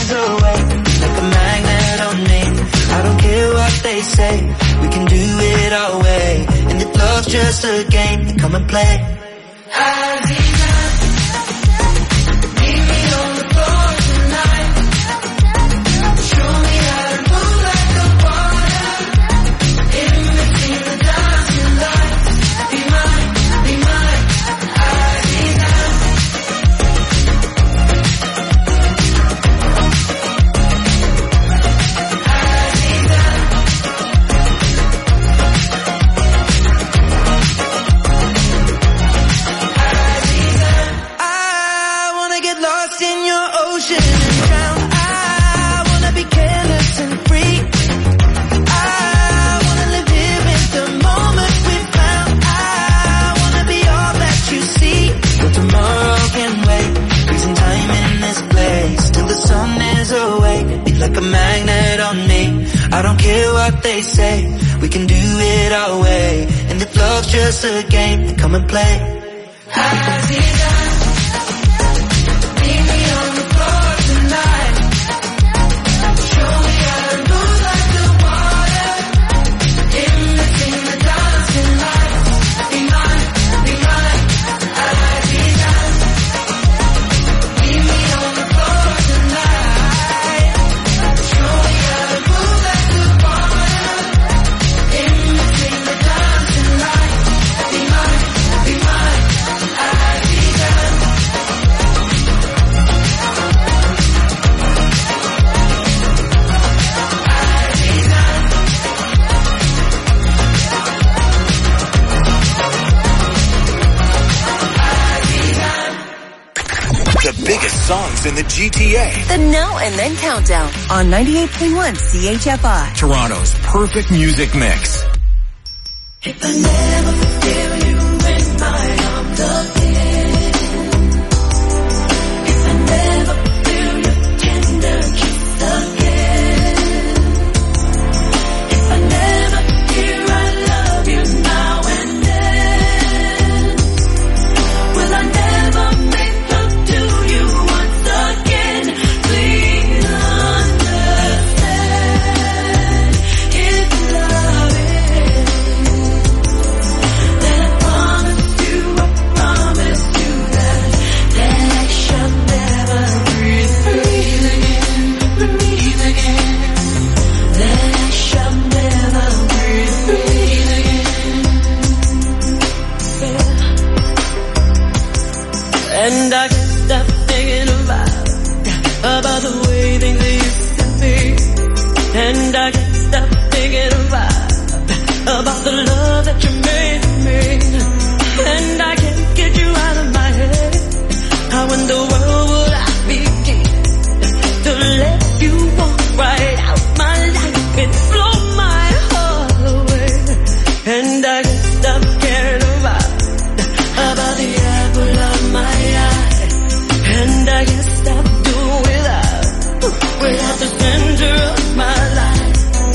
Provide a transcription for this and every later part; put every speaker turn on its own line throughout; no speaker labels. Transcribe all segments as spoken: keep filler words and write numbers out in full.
away, like a magnet on me. I don't care what they say, we can do it our way. And if love's just a game, then come and play. Aziza, meet me on the floor tonight. Show me how to move like the water. In between the dancing lights. Be mine, be mine, Aziza. Like a magnet on me. I don't care what they say, we can do it our way. And if love's just a game, then come and play. Aziza, meet me on the floor tonight. Show me how to move like the water. In between the dancing lights. Be mine, be mine, Aziza. Meet me on the floor tonight.
The biggest songs in the G T A.
The Now and Then Countdown on ninety-eight point one C H F I.
Toronto's perfect music mix.
If I never feel you in my arms again, if I never feel your tender kiss again, if I never hear I love you now and then, will I never make love to you once again? Please understand, if love is, then I promise you, I promise you that, that I shall never breathe, breathe again, breathe again, that I shall never breathe, breathe again, yeah. And I can't stop thinking about, about the way things used to be. And I can't stop thinking about, about the love that you made me. And I can't get you out of my head. How in the world would I begin to let you walk right out my life and blow my heart away? And I can't stop caring about, about the apple of my eye. And I can't stop doing without, without the center of my life.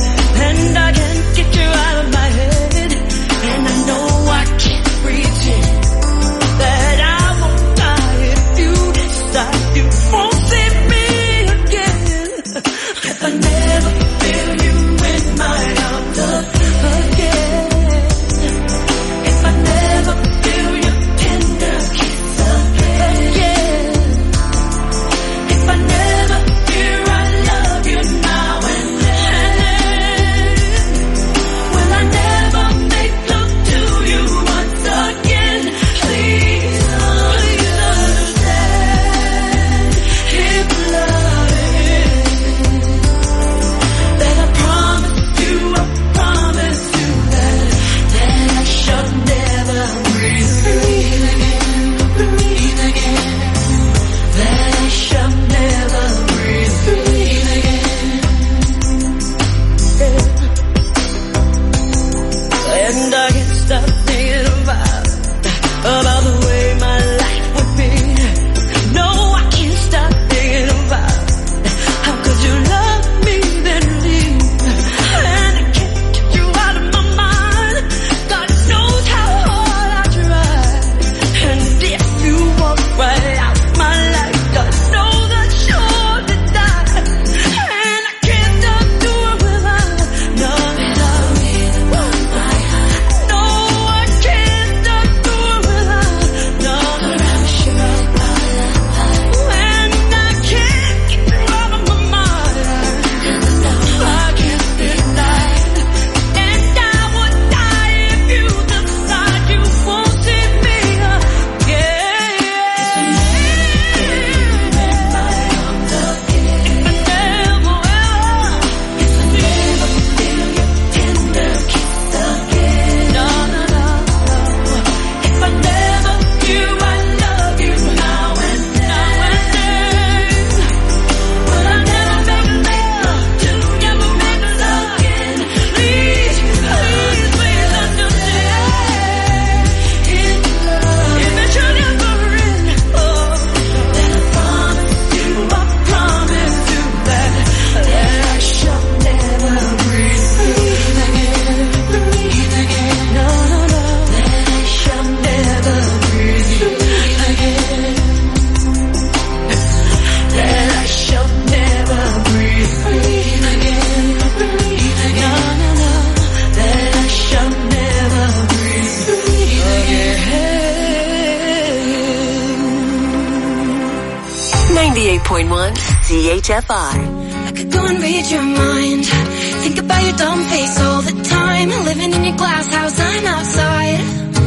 C H F I.
I could go and read your mind. Think about your dumb face all the time. Living in your glass house, I'm outside.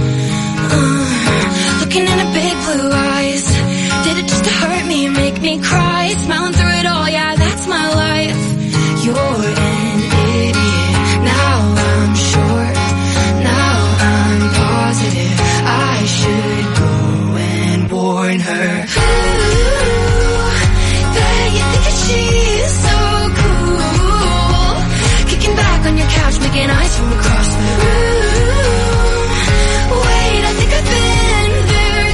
Uh, looking in her big blue eyes. Did it just to hurt me, make me cry? Smiling through it all, yeah, that's my life. You're an idiot. Now I'm sure. Now I'm positive. I should go and warn her. Ooh, bet you think that she's so cool. Kicking back on your couch, making eyes from across the room. Wait, I think I've been there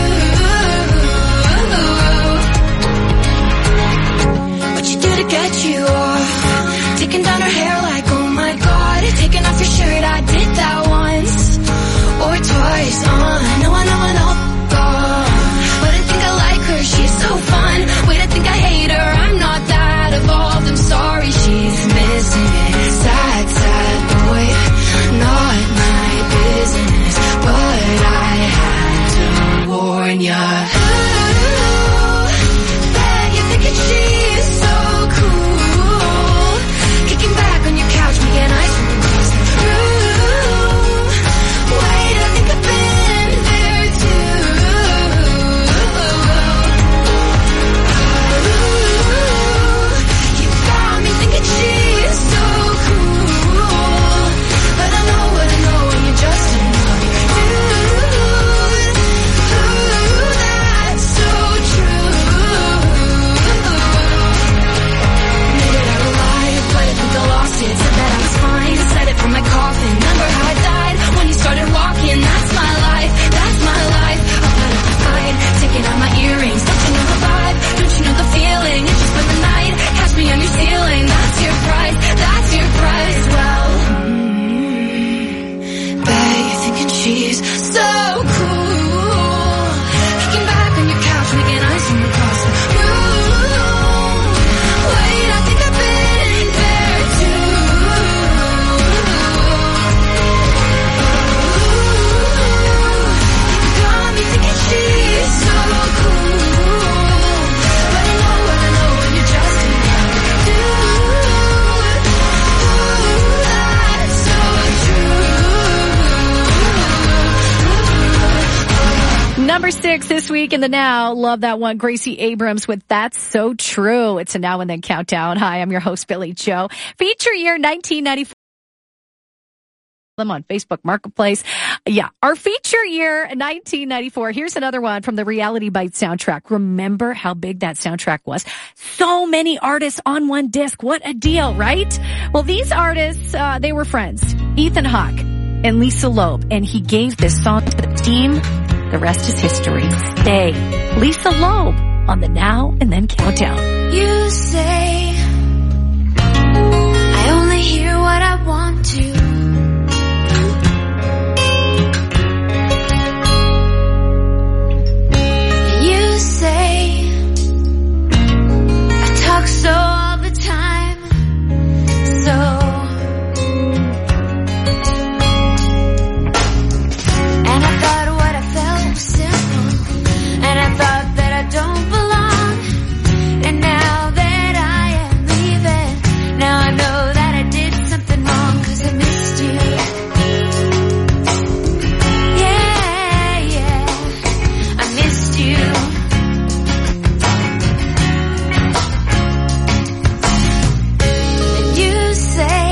too. What you do to get you off? Taking down her hair like, oh my god. Taking off your shirt, I did that once or twice. Uh, no, I know, I know. God. But I think I like her, she's so fun. Wait, I think I hate her, I'm not that evolved. I'm sorry, she's missing it. Sad, sad boy, not my business. But I had to warn ya. Ooh, bet you think that she's so cool. Kicking back on your couch, making eyes from across the room. Wait, I think I've been there too. You got me thinking she's so cool. But I know what I know when you're just another dude. Ooh, that's so true. Admitted I relied, but I think I lost it. Said that I was fine, said it from my coffin. Remember how I died when you started walking. That's my life, that's my life. I'll put up a fight, taking out my earrings. Don't you know the vibe? Don't you know the feeling? It's just for the night. Catch me on your ceiling. That's your price, that's your price. Well, mm, bet you're thinking she's so cool. Kicking back on your couch, making eyes from across the room. Wait, I think I've been there too. Got me thinking she's so cool. But I know what I know when you're just another dude. Ooh, that's so true.
Number six this week in the Now. Love that one. Gracie Abrams with That's So True. It's a Now and Then Countdown. Hi, I'm your host, Billy Joe. Feature year nineteen ninety-four. Them on Facebook Marketplace. Yeah, our feature year nineteen ninety-four. Here's another one from the Reality Bites soundtrack. Remember how big that soundtrack was? So many artists on one disc. What a deal, right? Well, these artists, uh, they were friends. Ethan Hawke and Lisa Loeb, and he gave this song to the team. The rest is history. Stay. Lisa Loeb on the Now and Then Countdown.
You say I only hear what I want to. You say I talk so all the time. So and I thought what I felt was simple. And I thought that I don't belong. And now that I am leaving, now I know that I did something wrong, 'cause I missed you. Yeah, yeah, I missed you. And you say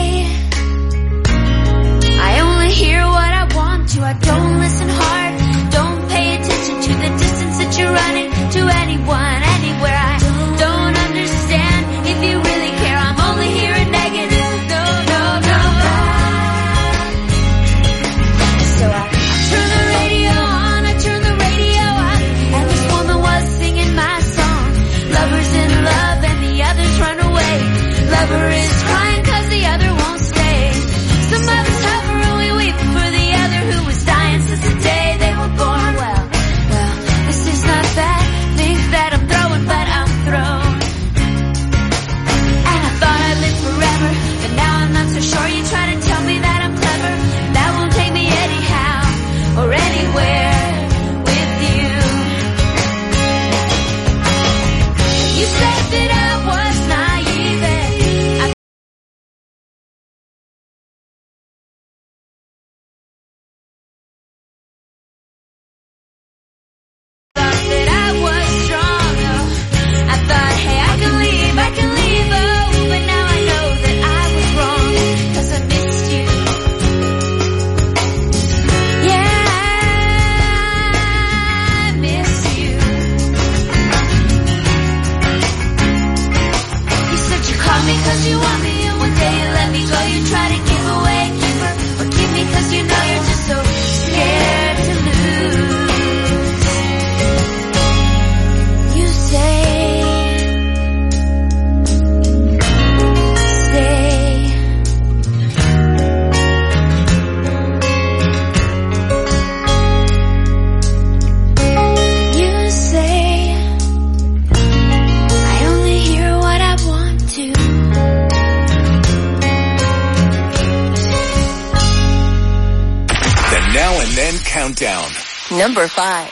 I only hear what I want to. I don't listen hard, don't pay attention to the distance that you're running to anyone, anywhere. I don't understand if you really care. I'm only hearing negative. No, no, no. So I, I turn the radio on, I turn the radio on, and this woman was singing my song. Lovers in love and the others run away. Lover is crying 'cause the other won't stay. Some of us hover and we weep for the other who was dying since the day they were born. Well, well, this is not bad. Think that I'm throwing, but I'm thrown. And I thought I lived forever, but now I'm not so sure. You try to tell me that I'm clever. That won't take me anyhow or anywhere with you. You said that I 'cause you want me, and one day you let me go. You try to give away, give her, or keep me 'cause you know you're just so scared to lose. You say, stay. You say, I only hear what I want to.
The Now and Then Countdown.
Number five.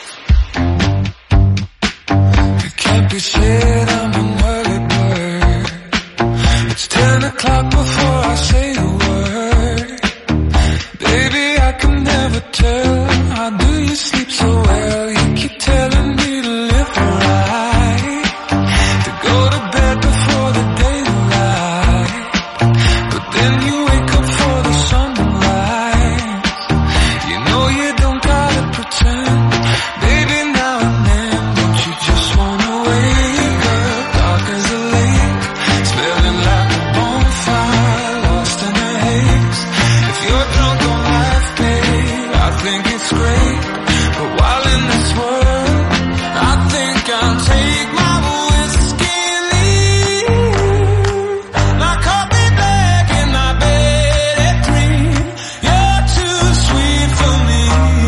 It can't be said I'm an early bird. It's ten o'clock before I say a word. Baby, I can never tell. How do you sleep so well? You keep telling me to live right, to go to bed before the daylight. But then you wake up for the sunrise. You know you don't gotta pretend. Baby, now and then, don't you just wanna wake up dark as a lake, smelling like a bonfire, lost in the haze. If you're drunk on life, babe, I think it's great. But while in this world, I think I'll take my whiskey and leave. My coffee black and my bed at three. You're too sweet for me.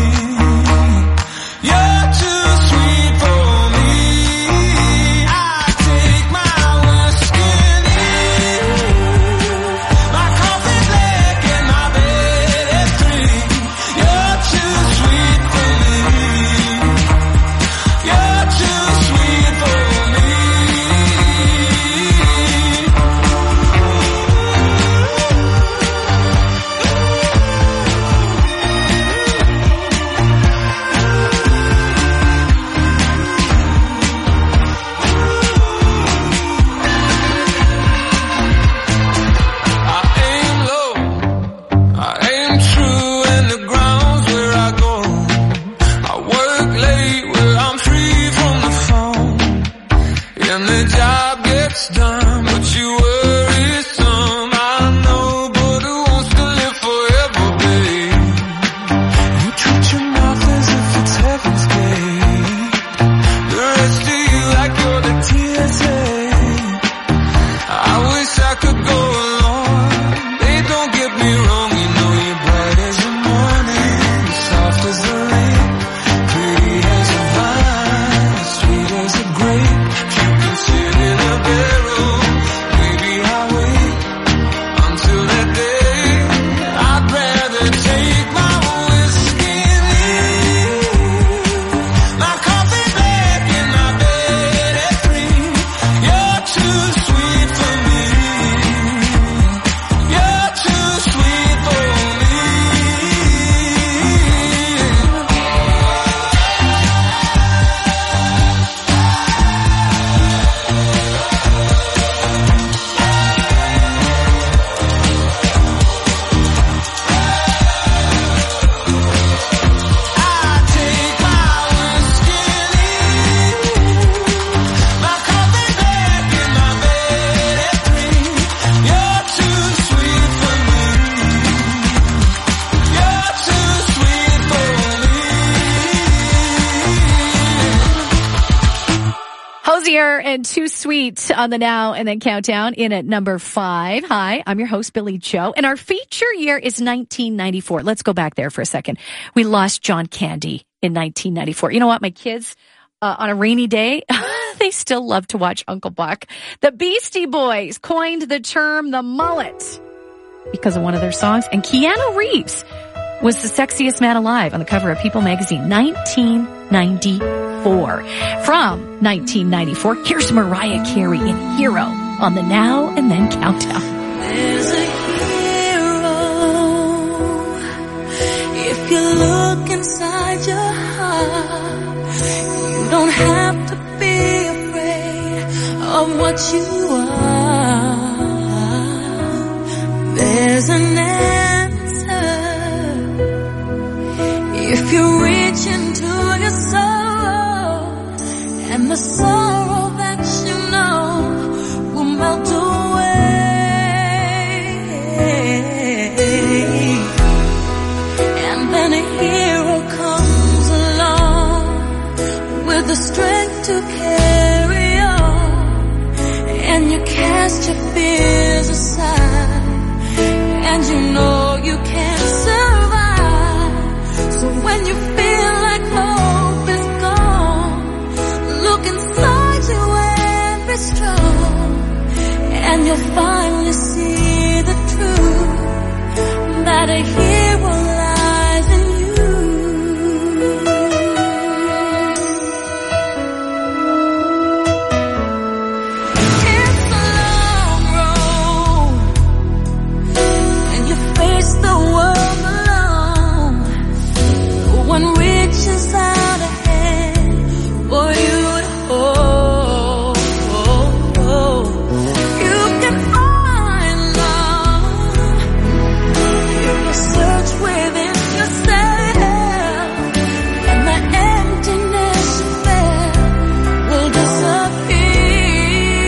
You're too sweet for me. I take my whiskey and leave. My coffee black and my bed at three. You're too sweet for me. You're too sweet for me. I aim low, I aim true, and the ground's where I go. I work late where I'm free from the phone, and the job gets done, but you worry some. I know, but who wants to live forever, babe? You treat your mouth as if it's heaven's gate. The rest of you like you're the T S A. I wish I could go along. They don't get me wrong, you know you're bright as the morning, soft as the rain, pretty as a vine, sweet as a grape. You can sit in a barrel, maybe I'll wait until that day. I'd rather take my whiskey and leave. My coffee black and my bed at three. You're too sweet for me. You're too sweet for me. I take my whiskey and leave. My coffee black and my bed at three. You're too sweet for me. You're too sweet for me.
Hosier and Too Sweet on the Now and Then Countdown in at number five. Hi, I'm your host, Billy Joe, and our feature year is nineteen ninety-four. Let's go back there for a second. We lost John Candy in nineteen ninety-four. You know what? My kids, uh, on a rainy day, they still love to watch Uncle Buck. The Beastie Boys coined the term the mullet because of one of their songs, and Keanu Reeves was the sexiest man alive on the cover of People magazine, nineteen ninety-four. From nineteen ninety-four, here's Mariah Carey in Hero on the Now and Then Countdown.
There's a hero. If you look inside your heart, you don't have to be afraid of what you are. There's an answer if you reach into your soul, and the sorrow that you know will melt away. to carry on, and you cast your fears aside, and you know you can't survive. So when you feel like hope is gone, look inside you and be strong, and you'll finally see the truth, that a hero lies in you. It's a long road, and you face the world alone. No one reaches out a hand for you to hold. You can find love if you search within yourself, and the emptiness you felt will disappear.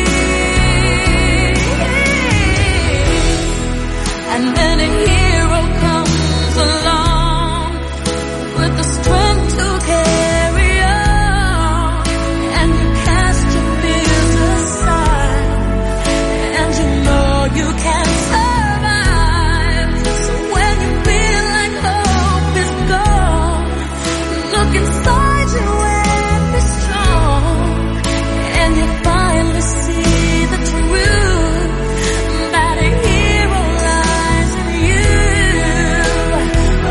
And then a hero comes along with the strength to carry on, and you cast your fears aside, and you know you can survive. So when you feel like hope is gone, look inside you and be strong, and you finally see the truth, that a hero lies in you. Oh,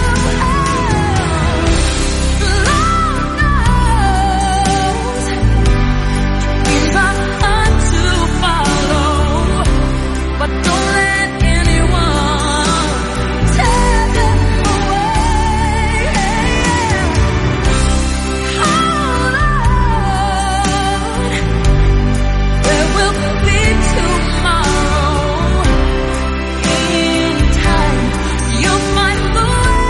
Lord knows dreams are hard to follow, but don't let anyone tear them away. Hold on, there will be tomorrow. In time, you'll find the way.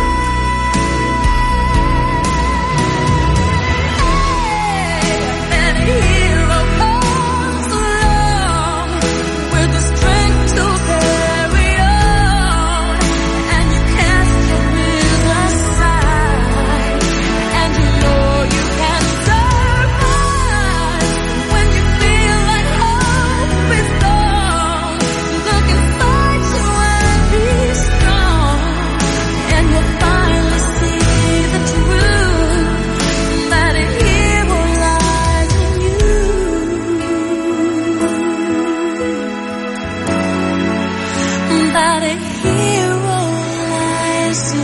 And a hero comes along with the strength to carry on, and you cast your fears aside, and you know you can survive. When you feel like hope is gone, look inside you and be strong, and you'll finally see the truth, that a hero lies in you. That a hero lies in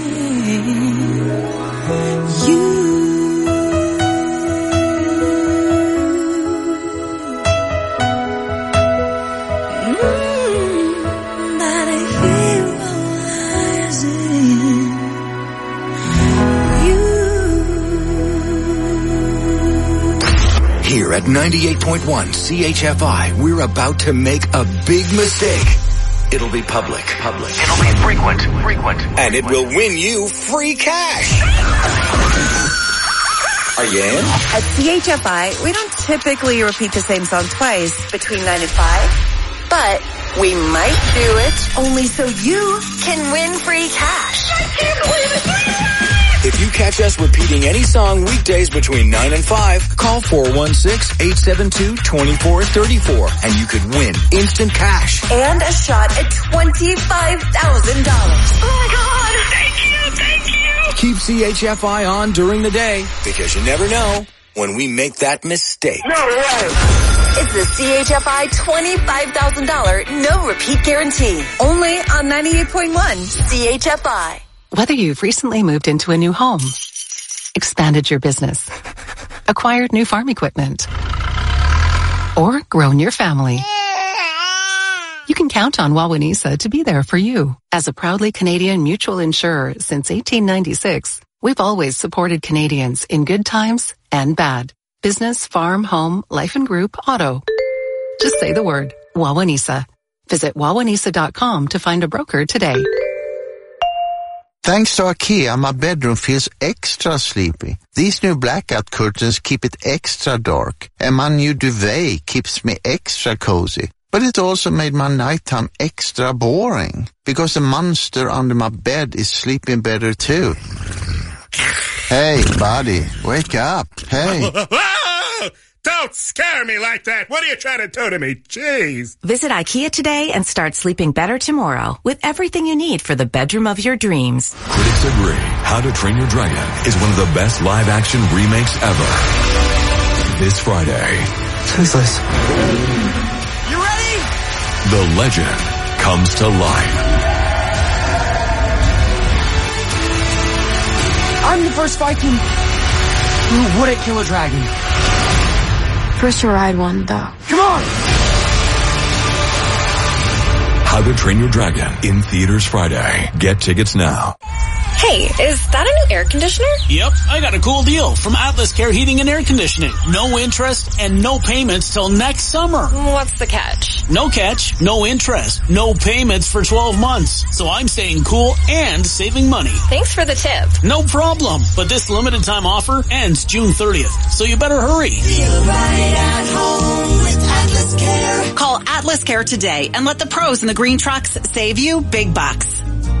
you. Mm, that a hero lies in you.
Here at ninety-eight point one C H F I, we're about to make a big mistake. It'll be public. Public. It'll be frequent. Frequent. And it will win you free cash. Are you in?
At C H F I, we don't typically repeat the same song twice between nine and five, but we might do it only so you can win free cash. I can't believe it.
If you catch us repeating any song weekdays between nine and five, call four one six, eight seven two, two four three four and you could win instant cash.
And a shot at twenty-five thousand dollars.
Oh my God! Thank you, thank you.
Keep C H F I on during the day because you never know when we make that mistake.
No way.
It's the C H F I twenty-five thousand dollars no repeat guarantee. Only on ninety-eight point one C H F I.
Whether you've recently moved into a new home, expanded your business, acquired new farm equipment, or grown your family, you can count on Wawanesa to be there for you. As a proudly Canadian mutual insurer since eighteen ninety-six, we've always supported Canadians in good times and bad. Business, farm, home, life and group, auto. Just say the word, Wawanesa. Visit wawanesa dot com to find a broker today.
Thanks to IKEA, my bedroom feels extra sleepy. These new blackout curtains keep it extra dark, and my new duvet keeps me extra cozy. But it also made my nighttime extra boring, because the monster under my bed is sleeping better too. Hey, buddy, wake up. Hey.
Don't scare me like that. What are you trying to do to me? Jeez.
Visit IKEA today and start sleeping better tomorrow with everything you need for the bedroom of your dreams.
Critics agree How to Train Your Dragon is one of the best live-action remakes ever. This Friday.
Toothless.
You ready? The legend comes to life.
I'm the first Viking who wouldn't kill a dragon.
First to ride one, though.
Come on!
How to Train Your Dragon in theaters Friday. Get tickets now.
Hey, is that a new air conditioner?
Yep, I got a cool deal from Atlas Care Heating and Air Conditioning. No interest and no payments till next summer.
What's the catch?
No catch, no interest, no payments for twelve months. So I'm staying cool and saving money.
Thanks for the tip.
No problem. But this limited time offer ends June thirtieth, so you better hurry.
Feel right at home with Atlas Care.
Call Atlas Care today and let the pros in the green trucks save you big bucks.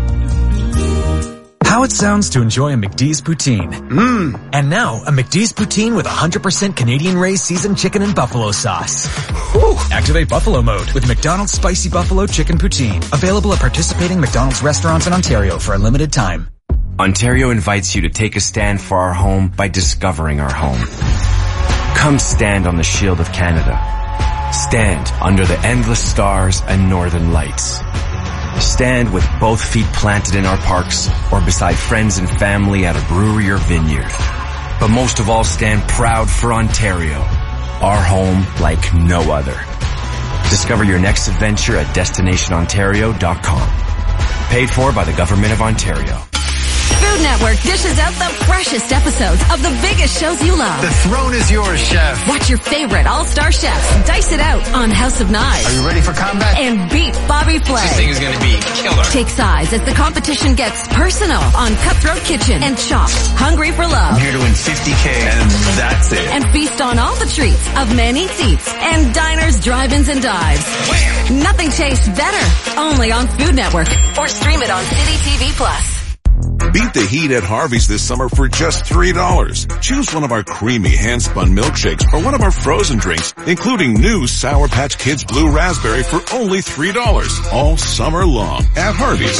How it sounds to enjoy a McDee's poutine. Mmm. And now, a McDee's poutine with one hundred percent Canadian-raised seasoned chicken and buffalo sauce. Whew. Activate Buffalo mode with McDonald's Spicy Buffalo Chicken Poutine. Available at participating McDonald's restaurants in Ontario for a limited time.
Ontario invites you to take a stand for our home by discovering our home. Come stand on the shield of Canada. Stand under the endless stars and northern lights. Stand with both feet planted in our parks or beside friends and family at a brewery or vineyard. But most of all, stand proud for Ontario, our home like no other. Discover your next adventure at destination ontario dot com. Paid for by the Government of Ontario.
Food Network dishes out the freshest episodes of the biggest shows you love.
The throne is yours, chef.
Watch your favorite all-star chefs dice it out on House of Knives.
Are you ready for combat?
And beat Bobby Flay.
This thing is going to be killer.
Take sides as the competition gets personal on Cutthroat Kitchen and Chopped, Hungry for Love.
I'm here to win fifty K and that's it.
And feast on all the treats of Man Eats Eats and Diners, Drive-Ins, and Dives. Wham! Nothing tastes better. Only on Food Network. Or stream it on City T V Plus.
Beat the heat at Harvey's this summer for just three dollars. Choose one of our creamy hand-spun milkshakes or one of our frozen drinks, including new Sour Patch Kids Blue Raspberry for only three dollars. All summer long at Harvey's.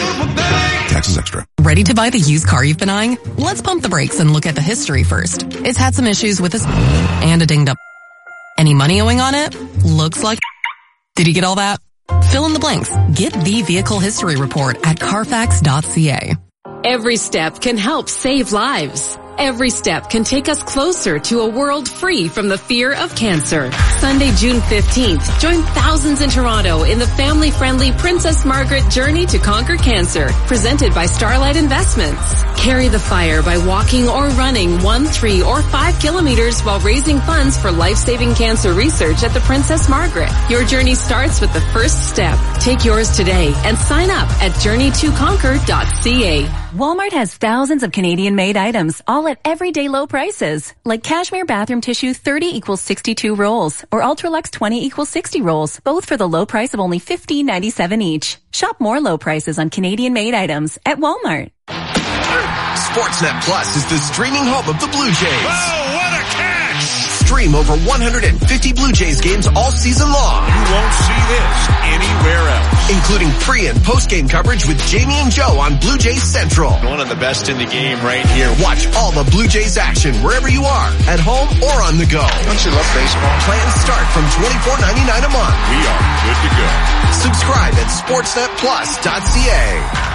Taxes extra.
Ready to buy the used car you've been eyeing? Let's pump the brakes and look at the history first. It's had some issues with its and a dinged up. Any money owing on it? Looks like. Did you get all that? Fill in the blanks. Get the vehicle history report at carfax dot c a.
Every step can help save lives. Every step can take us closer to a world free from the fear of cancer. Sunday, June fifteenth, join thousands in Toronto in the family-friendly Princess Margaret Journey to Conquer Cancer, presented by Starlight Investments. Carry the fire by walking or running one, three, or five kilometers while raising funds for life-saving cancer research at the Princess Margaret. Your journey starts with the first step. Take yours today and sign up at journey to conquer dot c a.
Walmart has thousands of Canadian-made items, all at everyday low prices. Like Cashmere Bathroom Tissue thirty equals sixty-two rolls, or Ultralux twenty equals sixty rolls, both for the low price of only fifteen ninety-seven each. Shop more low prices on Canadian-made items at Walmart.
Sportsnet Plus is the streaming home of the Blue Jays.
Oh, what a catch!
Stream over one hundred fifty Blue Jays games all season long.
You won't see this anywhere else.
Including pre- and post-game coverage with Jamie and Joe on Blue Jays Central.
One of the best in the game right here.
Watch all the Blue Jays action wherever you are, at home or on the go.
Don't you love baseball?
Plans start from twenty-four ninety-nine a month.
We are good to go.
Subscribe at sportsnet plus dot c a.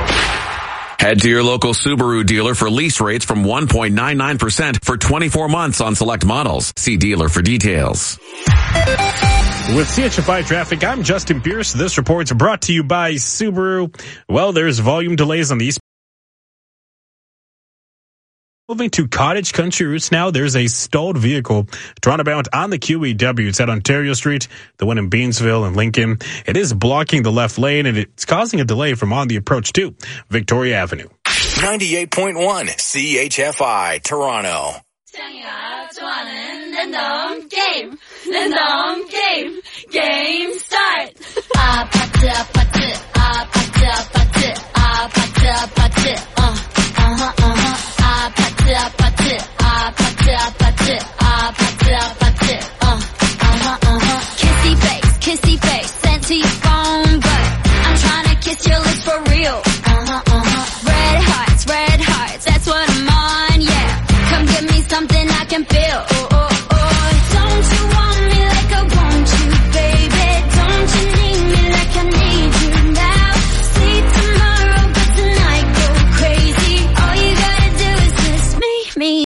Head to your local Subaru dealer for lease rates from one point nine nine percent for twenty-four months on select models. See dealer for details.
With C H F I Traffic, I'm Justin Pierce. This report's brought to you by Subaru. Well, there's volume delays on the east. Moving to Cottage Country routes now, there's a stalled vehicle drawn about on the Q E W. It's at Ontario Street, the one in Beansville and Lincoln. It is blocking the left lane, and it's causing a delay from on the approach to Victoria Avenue.
ninety-eight point one C H F I, Toronto.
랜덤 게임, 랜덤 게임, 게임 start. 아파트, 아파트, 아파트, 아파트, 아파트, 아파트, 어, 어허, 어허, 아파트. to your phone, but I'm trying to kiss your lips for real. Uh-huh, uh-huh. Red hearts, red hearts, that's what I'm on, yeah. Come give me something I can feel. Oh, oh, oh. Don't you want me like I want you, baby? Don't you need me like I need you now? See tomorrow, but tonight go crazy. All you gotta do is just meet me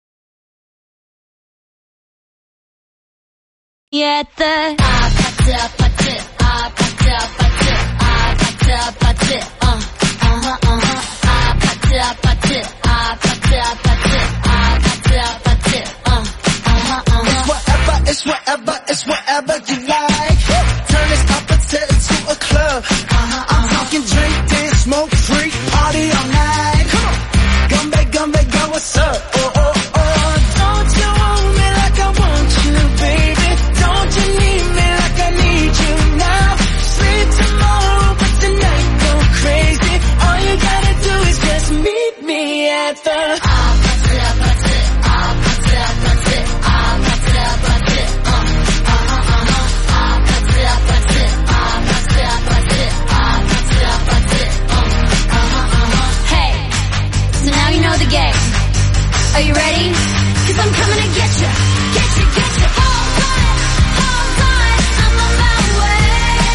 at the ah, pata, pata, ah, pata, pata, ah, pata, pata, uh, uh-huh, uh-huh, ah, pata, pata, ah, pata, pata, ah, pata, pata, uh, uh-huh, uh-huh.
It's whatever, it's whatever, it's whatever you like. Turn this opposite into a club. Uh-huh, I'm talking drink, dance, smoke, freak, party all night. Come on, gumbe, gumbe, go, what's up? Oh, oh, oh, don't you want me like I want you, baby? Don't you need me like I need you now? Sleep tomorrow, but tonight go crazy. All you gotta do is just meet me at the ah, pata, pata, ah, pata, pata, ah, pata, pata, uh, uh-huh, uh-huh, ah, pata, pata, ah, pata, pata, ah, pata, pata, uh, uh-huh, uh-huh.
Hey, so now you know the game. Are you ready? 'Cause I'm coming to get you, get you, get you. Hold on, hold on, I'm on my way.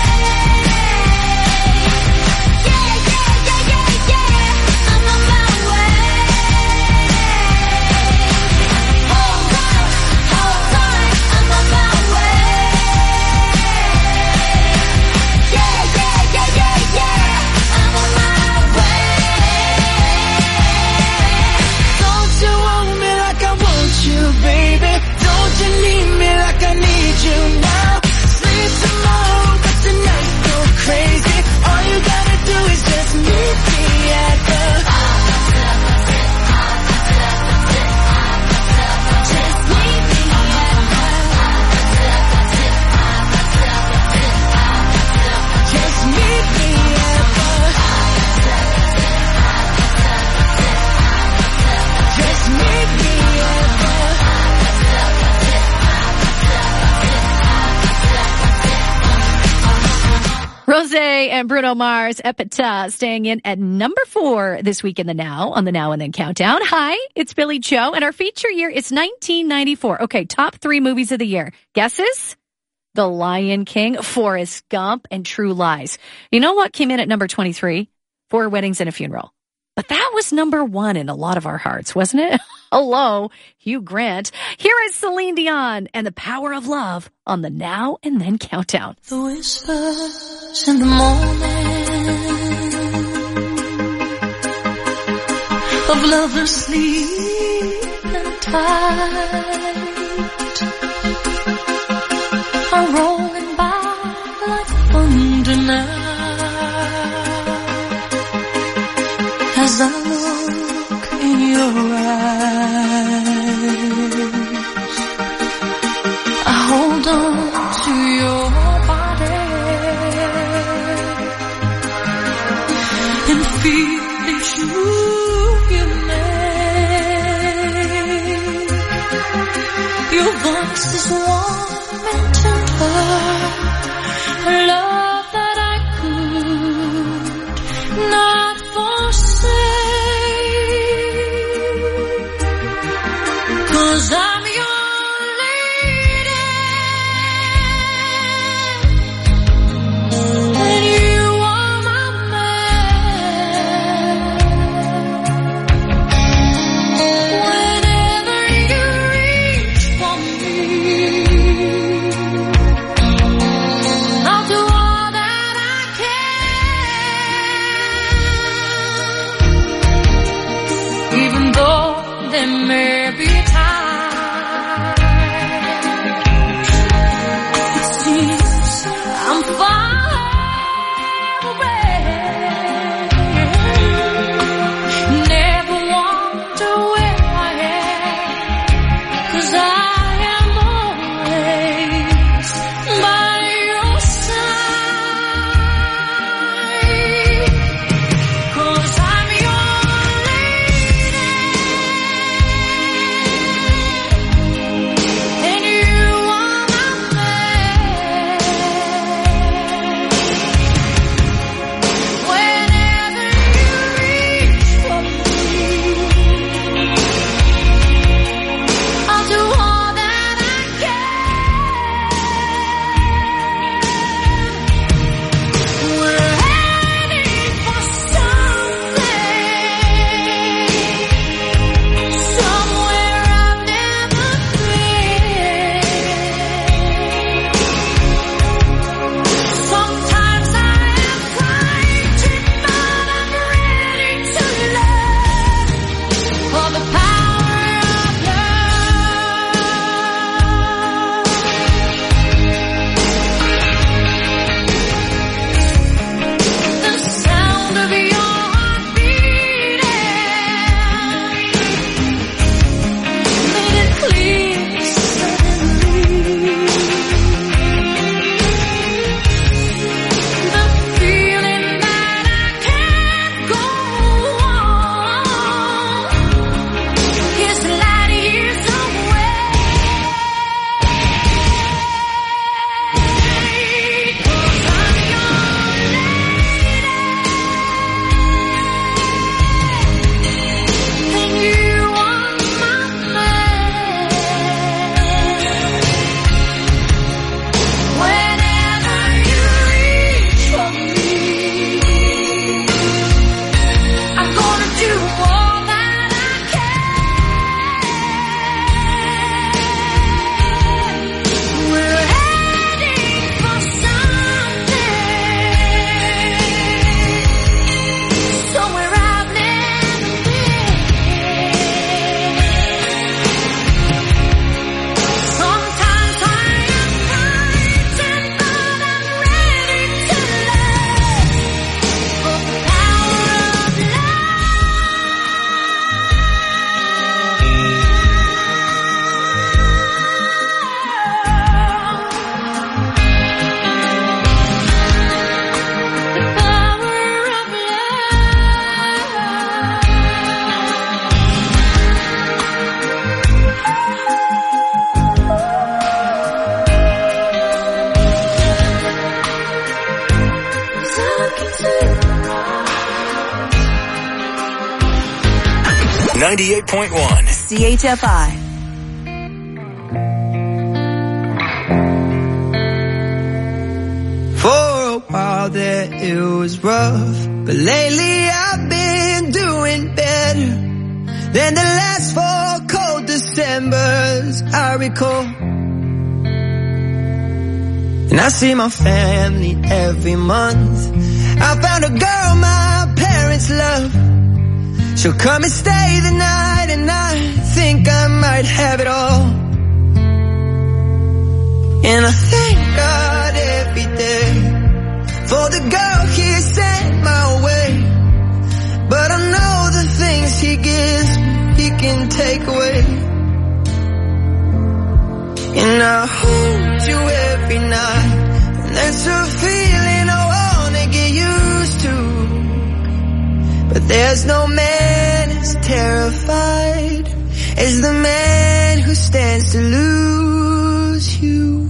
Yeah, yeah, yeah, yeah, yeah, I'm on my way. Hold on, hold on, I'm on my way. Yeah, yeah, yeah, yeah, yeah, I'm on my way. Don't you want me like I want you, baby? Don't you need me like I need you now? Sleep tomorrow, but tonight go crazy. All you gotta do is just meet me at the just meet me at the just meet me at the just meet me at the
Rosé and Bruno Mars, Epita, staying in at number four this week in the Now, on the Now and Then Countdown. Hi, it's Billy Joe, and our feature year is nineteen ninety-four. Okay, top three movies of the year. Guesses? The Lion King, Forrest Gump, and True Lies. You know what came in at number twenty-three? Four Weddings and a Funeral. But that was number one in a lot of our hearts, wasn't it? Hello, Hugh Grant. Here is Celine Dion and The Power of Love on the Now and Then Countdown.
The whispers in the morning of lovers sleeping tight are rolling by like thunder now. As I look in your eyes, I hold on to your body and feel it's you you make. Your voice is warm and tender, a love that I could not forsake. 'Cause I'm your lady and you are my man. Whenever you reach for me,
ninety-eight point one.
C H F I.
For a while there it was rough, but lately I've been doing better than the last four cold Decembers I recall. And I see my family every month. I found a girl my parents love. She'll come and stay the night, and I think I might have it all. And I thank God every day for the girl He sent my way. But I know the things He gives He can take away. And I hold you every night, and that's a feeling I wanna get used to. But there's no man as terrified as the man who stands to lose you.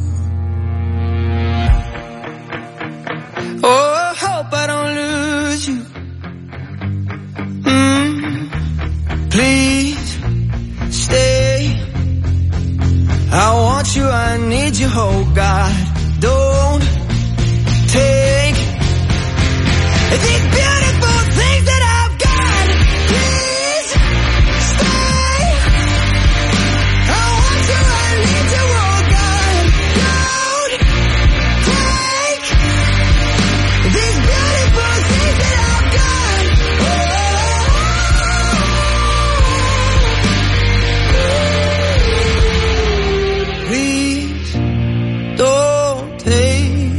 Oh, I hope I don't lose you. Mm, please stay. I want you, I need you, oh God. Don't take these beautiful things that I've got. Please stay. I want you, I need you, oh God. Don't take these beautiful things that I've got. Oh. Please don't take.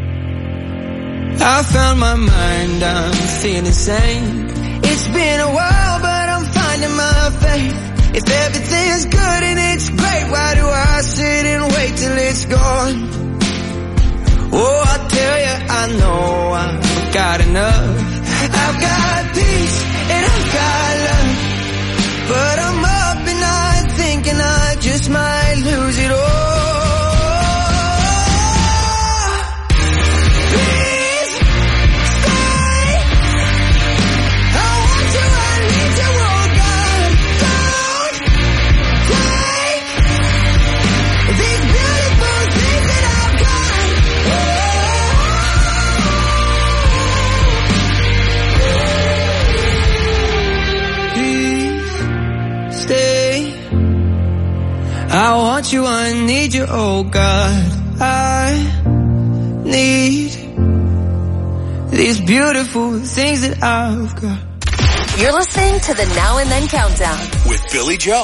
I found my mind, I'm feeling sane. It's been a while, but I'm finding my faith. If everything's good and it's great, why do I sit and wait till it's gone? Oh, I tell you, I know I've got enough. I've got peace and I've got love, but I'm up at night thinking I just might lose it all. Please stay. I want you, I need you, oh God. Don't take these beautiful things that I've got. Please stay. I want you, I need you, oh God. I need these beautiful things that I've got.
You're listening to the Now and Then Countdown
with Billy Joe.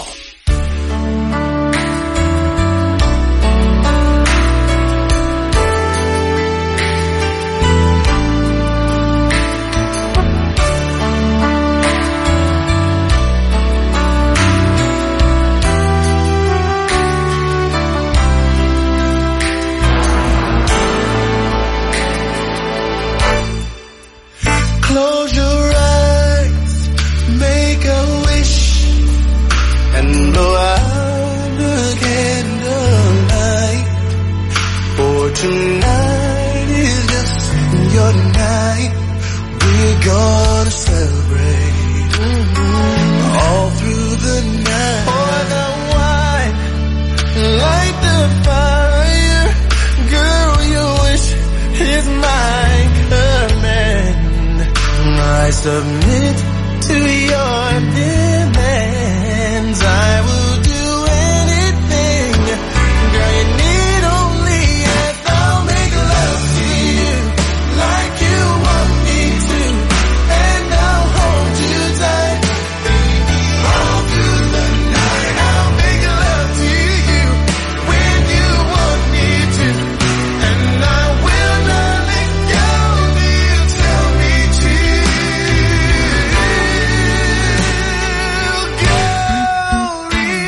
Close your eyes, make a wish, and blow out the candlelight. For tonight is just your night. We're gonna celebrate mm-hmm. all through the night. Pour the wine, light the fire. Girl, your wish is my command. I submit to your demands. I will do anything. Girl, you need only if I'll make love to you like you want me to, and I'll hold you tight. All through the night, I'll make love to you when you want me to, and I will not let go till you tell me to. Girl,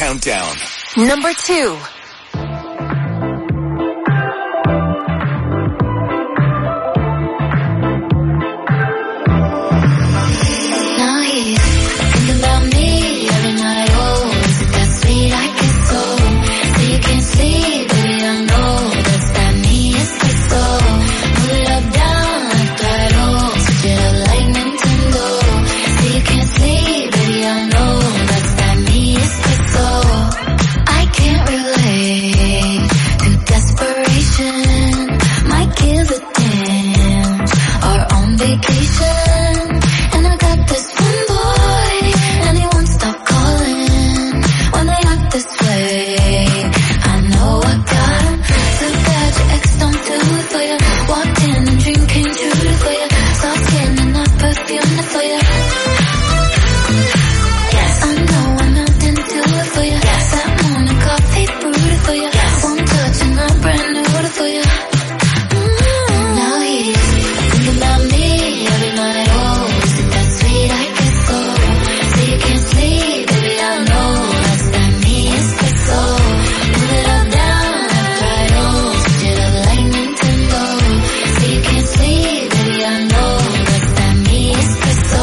Countdown.
Number two.
Now he's thinking about me every night. Oh, is it that sweet I get so? So you can't sleep, baby, I know that's that me, it's that so. Move it up, down like that, oh. Switch it up like Nintendo. So you can't sleep, baby, I know that's that me, it's that so. I can't relate to desperation. Might give a damn. Or on vacation. And I got this one boy, and he won't stop calling when they act this way. I know I got him. So bad your ex don't do it for you. Walked in and dream came true for you. Soft skin and not perfume for you. Yes, I know I'm out and do it for you. Yes, that morning coffee brewed for you. Yes, one touch and I'm brand new for you. Mm-hmm. Now he's thinking about me every night. Oh, is it that sweet I get so? So you can't sleep, baby, I know that's that me, it's that so. Move it up, down, left, right, oh. Switch it up like Nintendo. So you can't sleep, baby, I know that's that me, it's that so.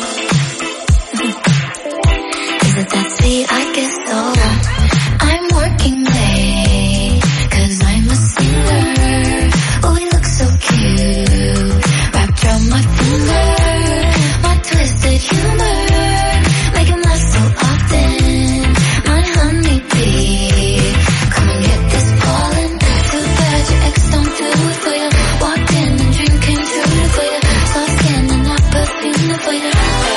Is it that sweet I get so? I'm working late, cause I'm a singer. Oh, we look so cute, wrapped around my finger. My twisted humor, make him laugh so often. My honeybee, come and get this pollen. Too bad your ex don't do it for you. Walked in and dream came true for you. Soft skin and not perfume for you.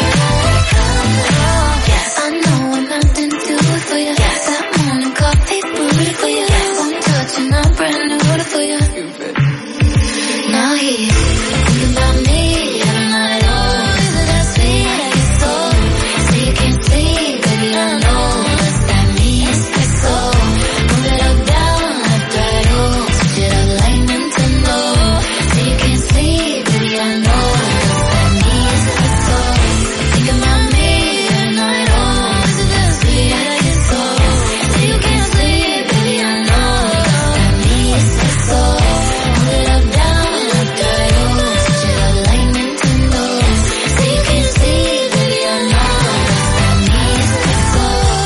Yes, I know I'm out and do it for you. Yes, that morning coffee brewed for you. Yes, one touch and I'm brand new for you. Now he's thinking about me every night. Oh, is it that sweet I get so? So you can't sleep, baby, I know that's that me, it's that so. Move it up, down, left, right, oh. Switch it up like Nintendo. So you can't sleep, baby, I know that's that me, it's that so. Thinking about me every night. Oh, is it that sweet I get so? So you can't sleep, baby, I know that's that me, it's that so. Move it up, down, left, right, oh. Switch it up like Nintendo. So you can't sleep, baby, I know that's that me, it's that so.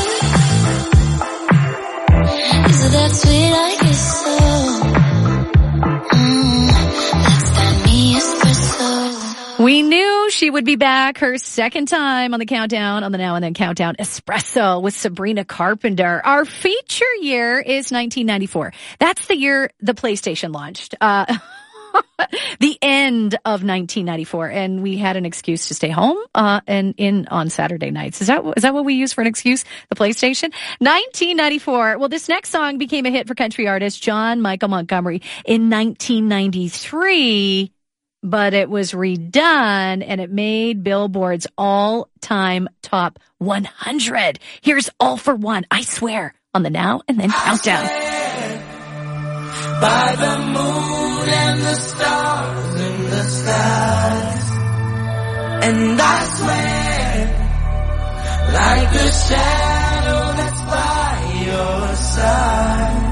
Is it that sweet I get so? Mm, that's that me, it's that so.
We knew she would be back her second time on the countdown, on the Now and Then Countdown Espresso with Sabrina Carpenter. Our feature year is nineteen ninety-four. That's the year the PlayStation launched. Uh, the end of nineteen ninety-four, and we had an excuse to stay home uh, and in on Saturday nights. Is that is that what we use for an excuse? The PlayStation? nineteen ninety-four. Well, this next song became a hit for country artist John Michael Montgomery in nineteen ninety-three, but it was redone and it made Billboard's all-time top one hundred. Here's All for One, I Swear, on the Now and Then Countdown.
By the moon and the stars in the skies, and I swear, like a shadow that's by your side,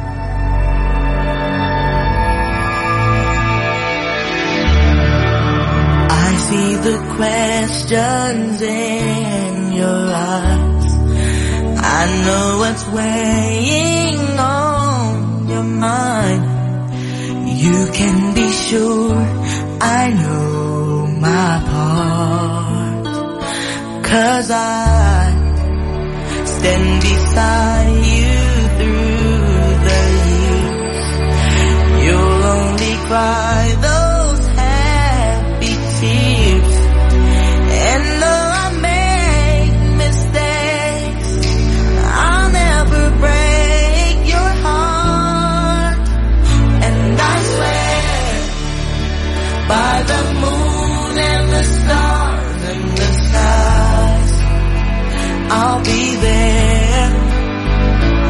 I see the questions in your eyes. I know what's weighing on your mind. You can be sure I know my part, 'cause I stand beside you through the years. You'll only cry those happy tears. And though I make mistakes, I'll never break your heart. And I swear, by the moon and the stars and the skies, I'll be there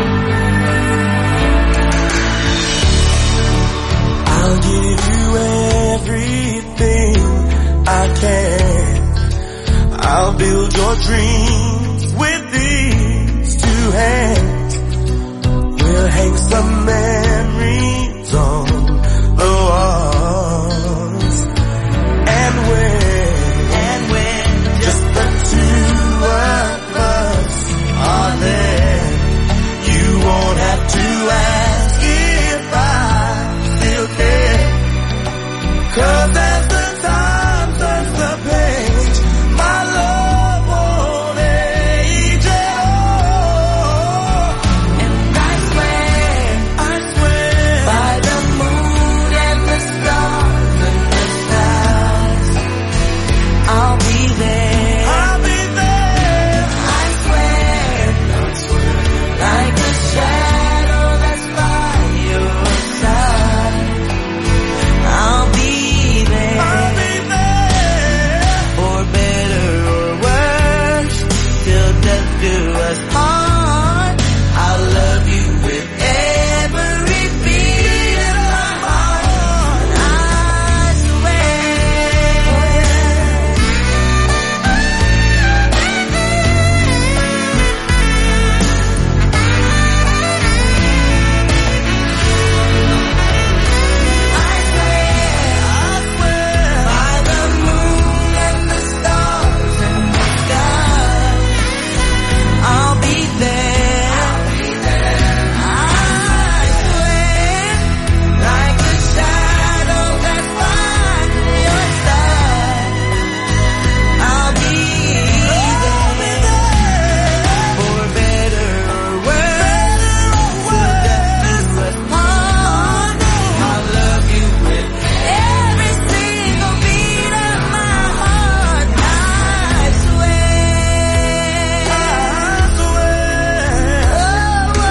I'll give you everything I can. I'll build your dreams with these two hands. We'll hang some memories on the walls. And when, and when just the two of us are there, you won't have to ask if I still care. 'Cause as the time turns the page, my love won't age at all. And I swear, I swear, by the moon and the stars and the stars, I'll be there. I'll be there. I swear, I swear, like a shadow that's by your side, I'll be there. I'll be there. For better or worse, till death do us part. I'll love you with every beat of my heart. I by the moon and the stars and the sky, I'll be there. I'll be there. I swear, like a shadow that's by your side, I'll be there. For better or worse, till death do us part. I'll love you with every single beat of my heart. I swear, I swear, oh,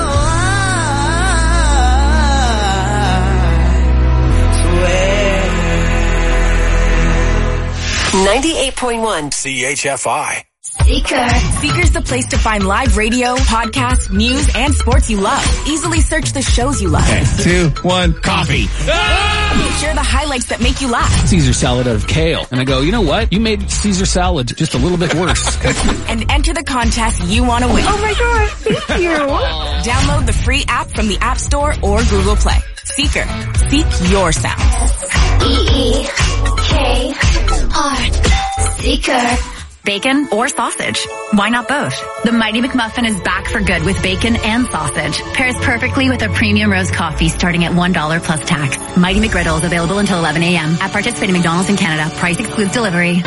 I swear.
ninety-eight point one.
C H F I.
Seeker. Seeker's the place to find live radio, podcasts, news, and sports you love. Easily search the shows you love.
Two, one, coffee.
Share the highlights that make you laugh.
Caesar salad out of kale. And I go, you know what? You made Caesar salad just a little bit worse.
And enter the contest you want to win.
Oh my gosh, thank you.
Download the free app from the App Store or Google Play. Seeker. Seek your sound.
E E K R. Seeker.
Bacon or sausage? Why not both? The Mighty McMuffin is back for good with bacon and sausage. Pairs perfectly with a premium roast coffee starting at one dollar plus tax. Mighty McGriddle is available until eleven a.m. at participating McDonald's in Canada. Price excludes delivery.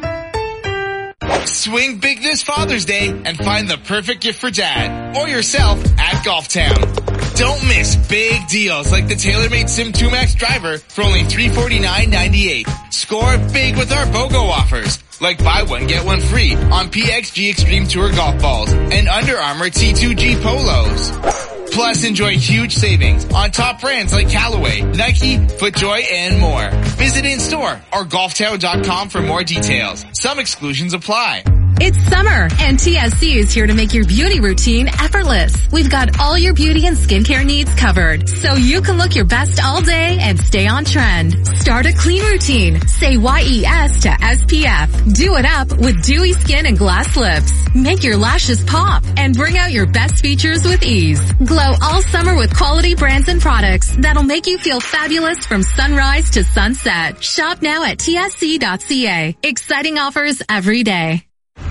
Swing big this Father's Day and find the perfect gift for dad or yourself at Golf Town. Don't miss big deals like the TaylorMade Sim two Max driver for only three hundred forty-nine dollars and ninety-eight cents. Score big with our BOGO offers, like buy one, get one free on P X G Extreme Tour golf balls and Under Armour T two G polos. Plus, enjoy huge savings on top brands like Callaway, Nike, FootJoy, and more. Visit in-store or golf town dot com for more details. Some exclusions apply.
It's summer, and T S C is here to make your beauty routine effortless. We've got all your beauty and skincare needs covered, so you can look your best all day and stay on trend. Start a clean routine. Say Y E S to S P F. Do it up with dewy skin and glass lips. Make your lashes pop and bring out your best features with ease. Glow all summer with quality brands and products that'll make you feel fabulous from sunrise to sunset. Shop now at T S C dot C A. Exciting offers every day.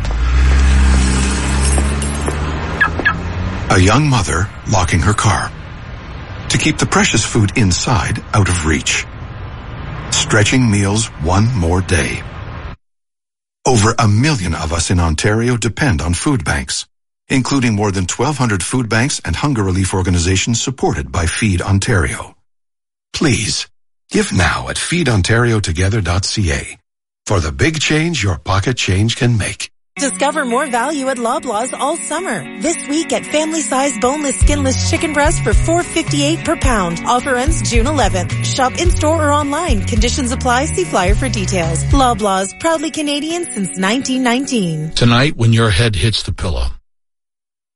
A young mother locking her car to keep the precious food inside out of reach. Stretching meals one more day. Over a million of us in Ontario depend on food banks, including more than twelve hundred food banks and hunger relief organizations supported by Feed Ontario. Please, give now at feed ontario together dot c a for the big change your pocket change can make.
Discover more value at Loblaws all summer. This week at family-sized boneless, skinless chicken breast for four dollars and fifty-eight cents per pound. Offer ends June eleventh. Shop in-store or online. Conditions apply. See flyer for details. Loblaws, proudly Canadian since nineteen nineteen.
Tonight, when your head hits the pillow,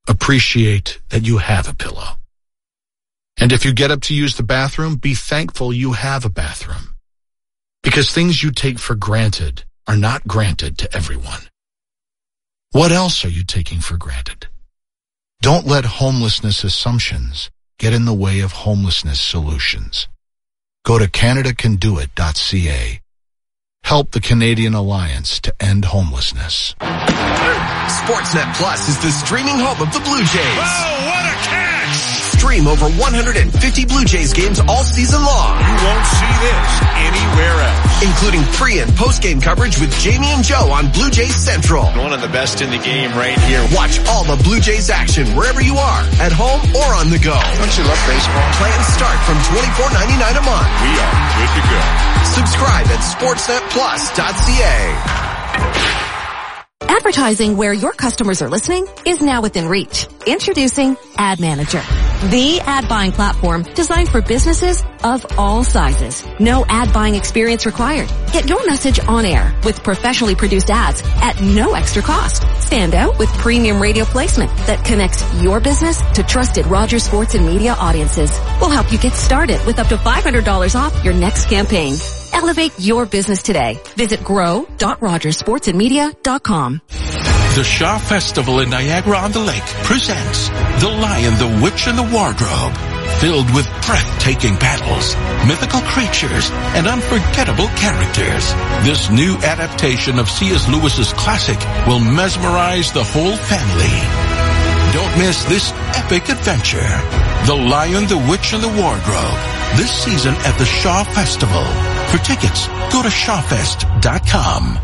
appreciate that you have a pillow. And if you get up to use the bathroom, be thankful you have a bathroom. Because things you take for granted are not granted to everyone. What else are you taking for granted? Don't let homelessness assumptions get in the way of homelessness solutions. Go to Canada Can Do It dot C A. Help the Canadian Alliance to end homelessness.
Sportsnet Plus is the streaming home of the Blue Jays.
Oh, what a catch!
Stream over one hundred fifty Blue Jays games all season long.
You won't see this anywhere else.
Including pre- and post-game coverage with Jamie and Joe on Blue Jays Central.
One of the best in the game right here.
Watch all the Blue Jays action wherever you are, at home or on the go.
Don't you love baseball?
Plans start from twenty-four ninety-nine a month.
We are good to go.
Subscribe at sportsnet plus dot c a.
Advertising where your customers are listening is now within reach. Introducing Ad Manager, the ad buying platform designed for businesses of all sizes. No ad buying experience required. Get your message on air with professionally produced ads at no extra cost. Stand out with premium radio placement that connects your business to trusted Rogers Sports and Media audiences. We'll help you get started with up to five hundred dollars off your next campaign. Elevate your business today. Visit grow dot rogers sports and media dot com.
The Shaw Festival in Niagara-on-the-Lake presents The Lion, the Witch, and the Wardrobe, filled with breathtaking battles, mythical creatures, and unforgettable characters. This new adaptation of C S Lewis's classic will mesmerize the whole family. Don't miss this epic adventure. The Lion, the Witch, and the Wardrobe, this season at the Shaw Festival. For tickets, go to shaw fest dot com.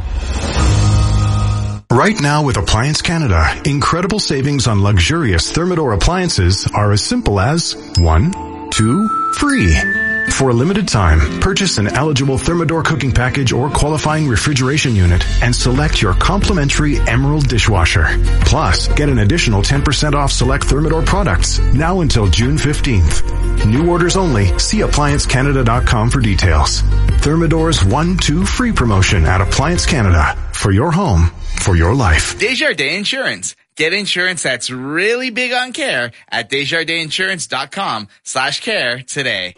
Right now with Appliance Canada, incredible savings on luxurious Thermador appliances are as simple as one, two, free. For a limited time, purchase an eligible Thermador cooking package or qualifying refrigeration unit and select your complimentary Emerald dishwasher. Plus, get an additional ten percent off select Thermador products now until June fifteenth. New orders only. See appliance canada dot com for details. Thermador's one two free promotion at Appliance Canada. For your home, for your life.
Desjardins Insurance. Get insurance that's really big on care at desjardins insurance dot com slash care today.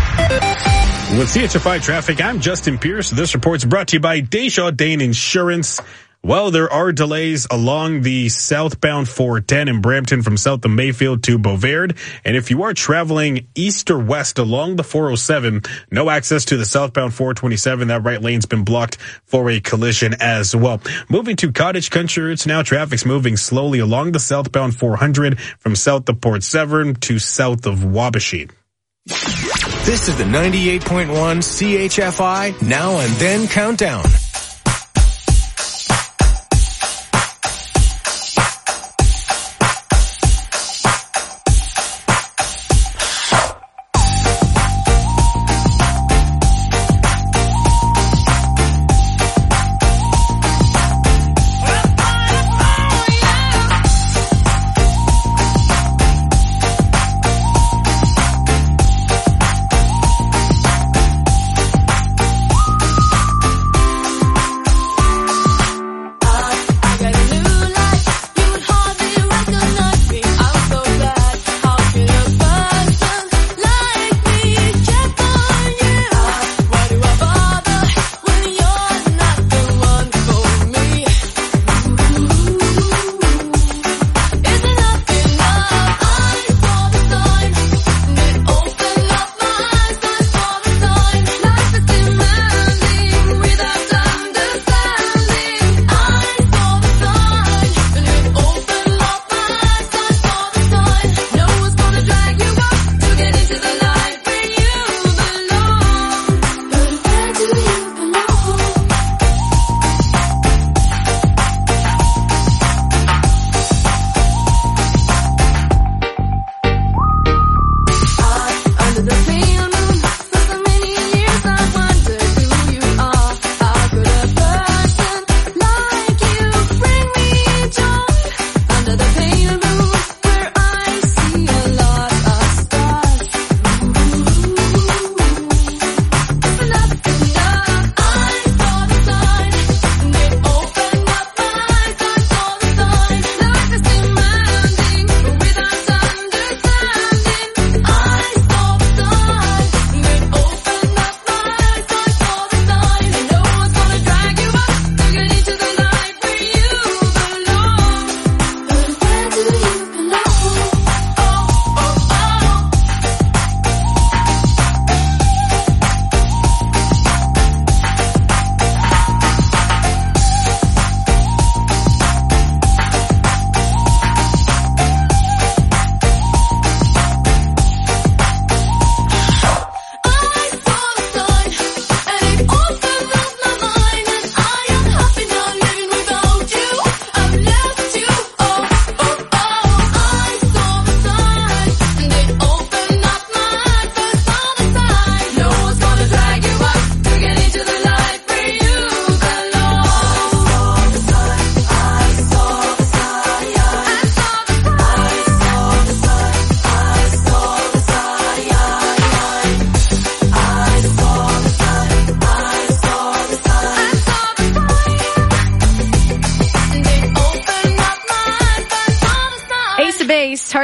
With C H F I Traffic, I'm Justin Pierce. This report's brought to you by Desjardins Insurance. Well, there are delays along the southbound four ten in Brampton from south of Mayfield to Beauvard. And if you are traveling east or west along the four oh seven, no access to the southbound four twenty-seven. That right lane's been blocked for a collision as well. Moving to Cottage Country routes now, traffic's moving slowly along the southbound four hundred from south of Port Severn to south of Wabasha.
This is the ninety-eight point one C H F I Now and Then Countdown.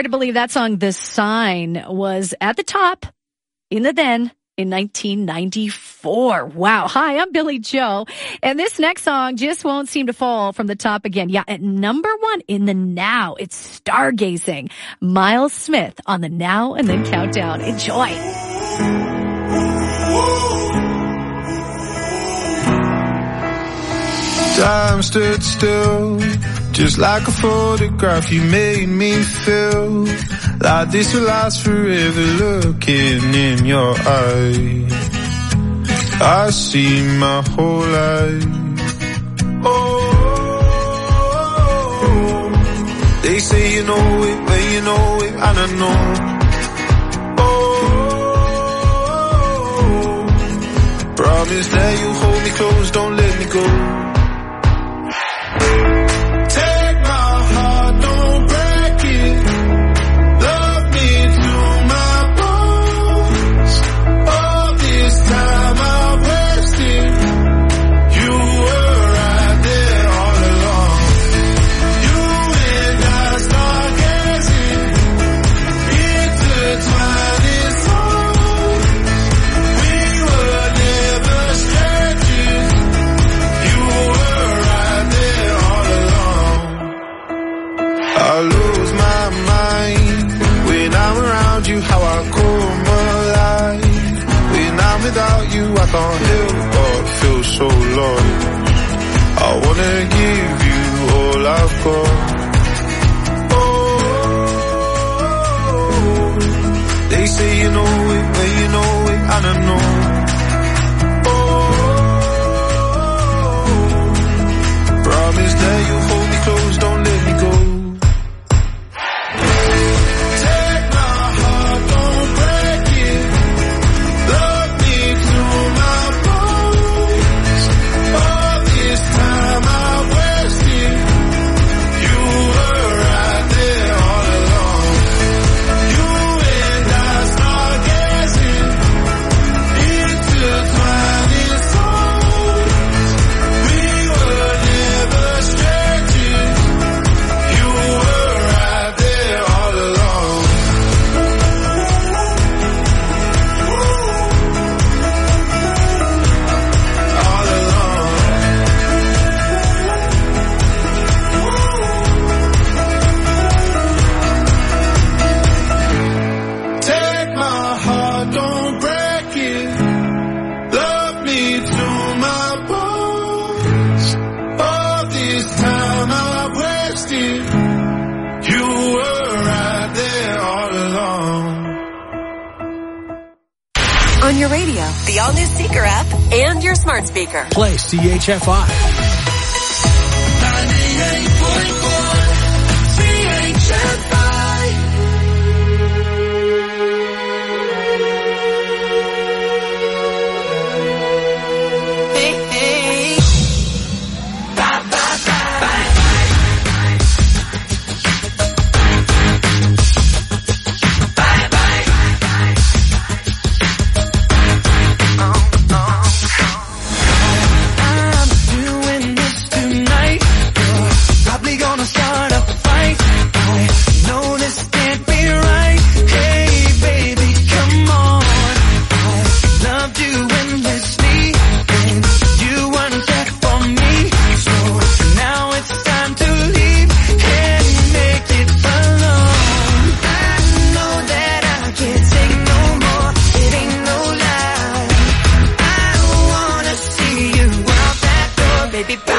hard to believe that song, The Sign, was at the top in the then in nineteen ninety-four. Wow. Hi, I'm Billy Joe. And this next song just won't seem to fall from the top again. Yeah, at number one in the now, it's Stargazing. Miles Smith on the Now and Then Countdown. Enjoy.
Time stood still, just like a photograph. You made me feel like this will last forever. Looking in your eyes, I see my whole life. Oh, they say you know it, but you know it, and I know. Oh, promise that you hold me close, don't let me go. Without you, I can't help but feel so lost. I wanna give you all I've got. Oh, they say you know it, but you know it, and I know. Oh, promise that you hold me close, don't let me go.
On your radio, the all-new Seeker app, and your smart speaker.
Play C H F I.
ninety-eight point four C H F I. Hey, hey. Bye, bye, bye, bye. Baby,